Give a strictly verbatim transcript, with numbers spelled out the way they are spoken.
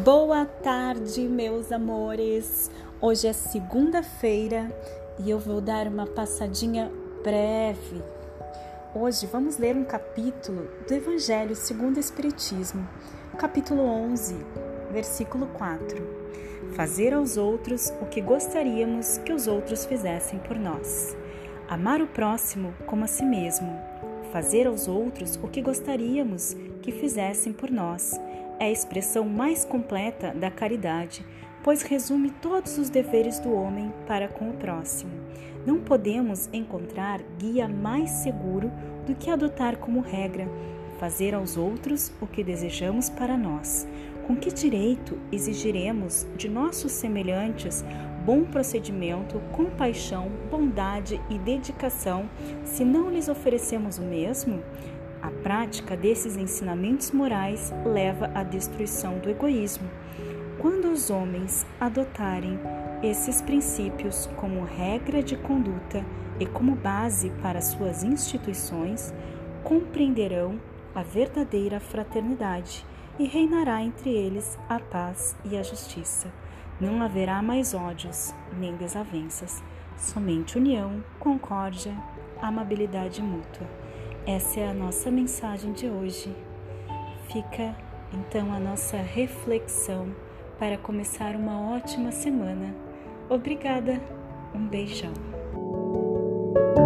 Boa tarde, meus amores! Hoje é segunda-feira e eu vou dar uma passadinha breve. Hoje vamos ler um capítulo do Evangelho segundo o Espiritismo, capítulo onze, versículo quatro. Fazer aos outros o que gostaríamos que os outros fizessem por nós. Amar o próximo como a si mesmo. Fazer aos outros o que gostaríamos que fizessem por nós. É a expressão mais completa da caridade, pois resume todos os deveres do homem para com o próximo. Não podemos encontrar guia mais seguro do que adotar como regra fazer aos outros o que desejamos para nós. Com que direito exigiremos de nossos semelhantes bom procedimento, compaixão, bondade e dedicação se não lhes oferecemos o mesmo? A prática desses ensinamentos morais leva à destruição do egoísmo. Quando os homens adotarem esses princípios como regra de conduta e como base para suas instituições, compreenderão a verdadeira fraternidade e reinará entre eles a paz e a justiça. Não haverá mais ódios nem desavenças, somente união, concórdia, amabilidade mútua. Essa é a nossa mensagem de hoje. Fica então a nossa reflexão para começar uma ótima semana. Obrigada, um beijão.